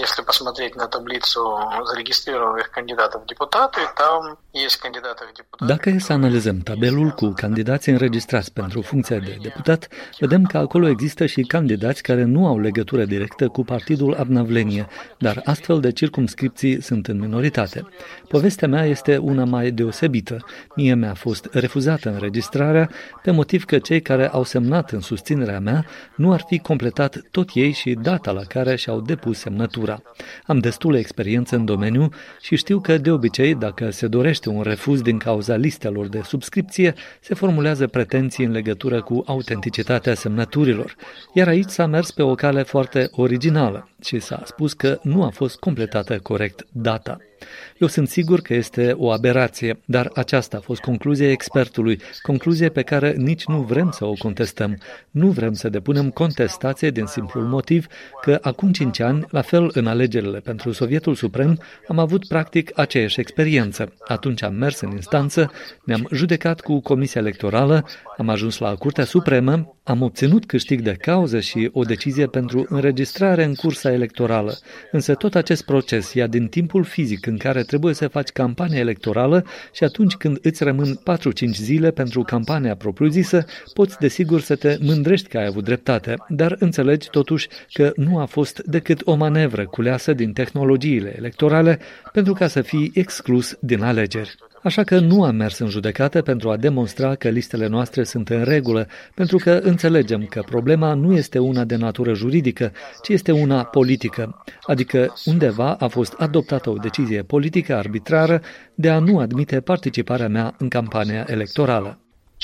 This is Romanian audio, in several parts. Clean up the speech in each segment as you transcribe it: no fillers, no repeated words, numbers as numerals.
Если посмотреть на таблицу зарегистрированных кандидатов в депутаты, там есть кандидаты в депутаты. Dacă e să analizăm tabelul cu candidații înregistrați pentru funcția de deputat, vedem că acolo există și candidați care nu au legătură directă cu partidul Обновление, dar astfel de circumscripții sunt în minoritate. Povestea mea este una mai deosebită. Mie mi-a fost refuzată înregistrarea pe motiv că cei care au semnat în susținerea mea nu ar fi completat tot ei și data la care și-au depus semnătura. Am destulă experiență în domeniu și știu că de obicei, dacă se dorește un refuz din cauza listelor de subscripție, se formulează pretenții în legătură cu autenticitatea semnăturilor. Iar aici s-a mers pe o cale foarte originală și s-a spus că nu a fost completată corect data. Eu sunt sigur că este o aberație, dar aceasta a fost concluzia expertului, concluzie pe care nici nu vrem să o contestăm. Nu vrem să depunem contestație din simplul motiv că acum 5 ani, la fel în alegerile pentru Sovietul Suprem, am avut practic aceeași experiență. Atunci am mers în instanță, ne-am judecat cu Comisia Electorală, am ajuns la Curtea Supremă, am obținut câștig de cauză și o decizie pentru înregistrare în cursa electorală. Însă tot acest proces ia din timpul fizic în care trebuie să faci campania electorală și atunci când îți rămân 4-5 zile pentru campania propriu-zisă, poți desigur să te mândrești că ai avut dreptate, dar înțelegi totuși că nu a fost decât o manevră culeasă din tehnologiile electorale pentru ca să fii exclus din alegeri. Așa că nu am mers în judecată pentru a demonstra că listele noastre sunt în regulă, pentru că înțelegem că problema nu este una de natură juridică, ci este una politică, adică undeva a fost adoptată o decizie politică arbitrară de a nu admite participarea mea în campania electorală.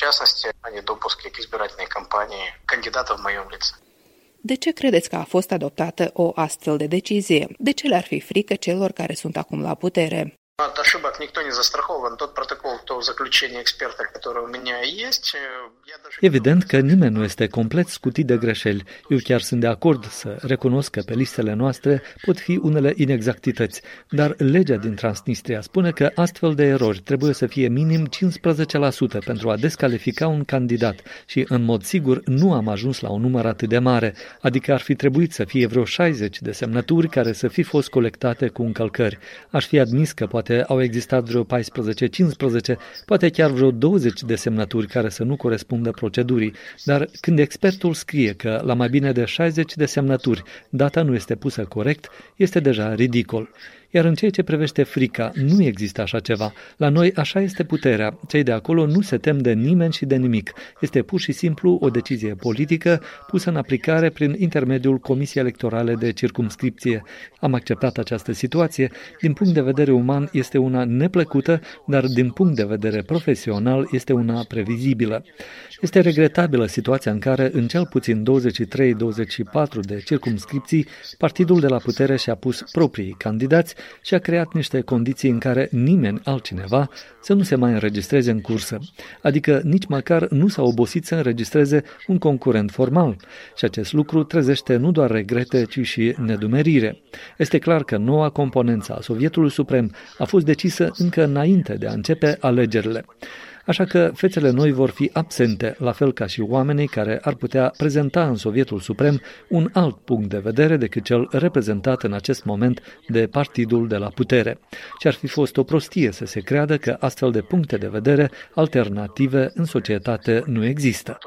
De ce credeți că a fost adoptată o astfel de decizie? De ce le-ar fi frică celor care sunt acum la putere? От ошибок никто не застрахован. Тот протокол, то заключение эксперта, которое у меня есть, Evident că nimeni nu este complet scutit de greșeli. Eu chiar sunt de acord să recunosc că pe listele noastre pot fi unele inexactități, dar legea din Transnistria spune că astfel de erori trebuie să fie minim 15% pentru a descalifica un candidat și, în mod sigur, nu am ajuns la un număr atât de mare, adică ar fi trebuit să fie vreo 60 de semnături care să fi fost colectate cu încălcări. Aș fi admis că poate au existat vreo 14-15, poate chiar vreo 20 de semnături care să nu corespundă procedurii, dar când expertul scrie că la mai bine de 60 de semnături data nu este pusă corect, este deja ridicol. Iar în ceea ce privește frica, nu există așa ceva. La noi așa este puterea. Cei de acolo nu se tem de nimeni și de nimic. Este pur și simplu o decizie politică pusă în aplicare prin intermediul Comisiei Electorale de Circumscripție. Am acceptat această situație. Din punct de vedere uman este una neplăcută, dar din punct de vedere profesional este una previzibilă. Este regretabilă situația în care în cel puțin 23-24 de circumscripții, partidul de la putere și-a pus proprii candidați și a creat niște condiții în care nimeni altcineva să nu se mai înregistreze în cursă. Adică nici măcar nu s-a obosit să înregistreze un concurent formal. Și acest lucru trezește nu doar regrete, ci și nedumerire. Este clar că noua componență a Sovietului Suprem a fost decisă încă înainte de a începe alegerile. Așa că fețele noi vor fi absente, la fel ca și oamenii care ar putea prezenta în Sovietul Suprem un alt punct de vedere decât cel reprezentat în acest moment de partidul de la putere. Și ar fi fost o prostie să se creadă că astfel de puncte de vedere alternative în societate nu există.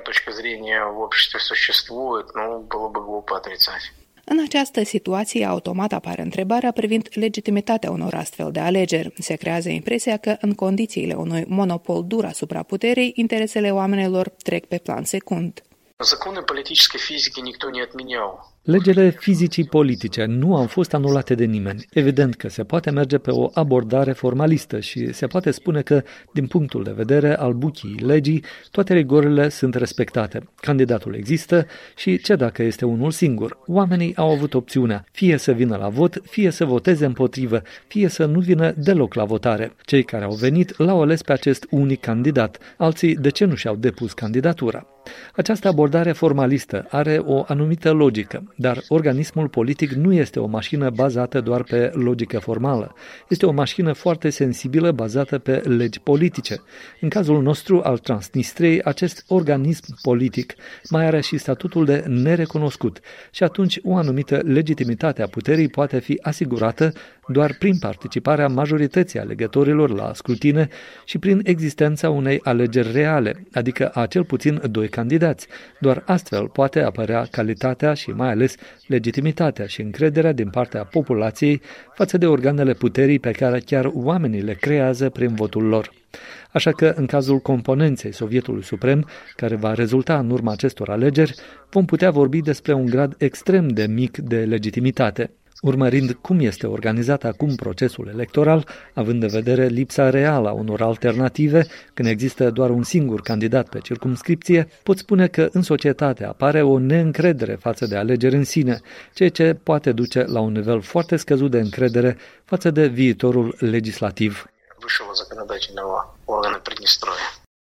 În această situație, automat apare întrebarea privind legitimitatea unor astfel de alegeri. Se creează impresia că, în condițiile unui monopol dur asupra puterii, interesele oamenilor trec pe plan secund. Законы политической физики никто не отменял. Legile fizicii politice nu au fost anulate de nimeni. Evident că se poate merge pe o abordare formalistă și se poate spune că, din punctul de vedere al buchiei legii, toate rigorile sunt respectate. Candidatul există și ce dacă este unul singur? Oamenii au avut opțiunea, fie să vină la vot, fie să voteze împotrivă, fie să nu vină deloc la votare. Cei care au venit l-au ales pe acest unic candidat. Alții de ce nu și-au depus candidatura? Această abordare formalistă are o anumită logică. dar organismul politic nu este o mașină bazată doar pe logică formală. Este o mașină foarte sensibilă bazată pe legi politice. În cazul nostru al Transnistriei, acest organism politic mai are și statutul de nerecunoscut și atunci o anumită legitimitate a puterii poate fi asigurată doar prin participarea majorității alegătorilor la scrutine și prin existența unei alegeri reale, adică a cel puțin 2 candidați. Doar astfel poate apărea calitatea și mai ales legitimitatea și încrederea din partea populației față de organele puterii pe care chiar oamenii le creează prin votul lor. Așa că, în cazul componenței Sovietului Suprem, care va rezulta în urma acestor alegeri, vom putea vorbi despre un grad extrem de mic de legitimitate. Urmărind cum este organizat acum procesul electoral, având în vedere lipsa reală a unor alternative, când există doar un singur candidat pe circumscripție, pot spune că în societate apare o neîncredere față de alegeri în sine, ceea ce poate duce la un nivel foarte scăzut de încredere față de viitorul legislativ. Высшего законодательного органа Приднестровья.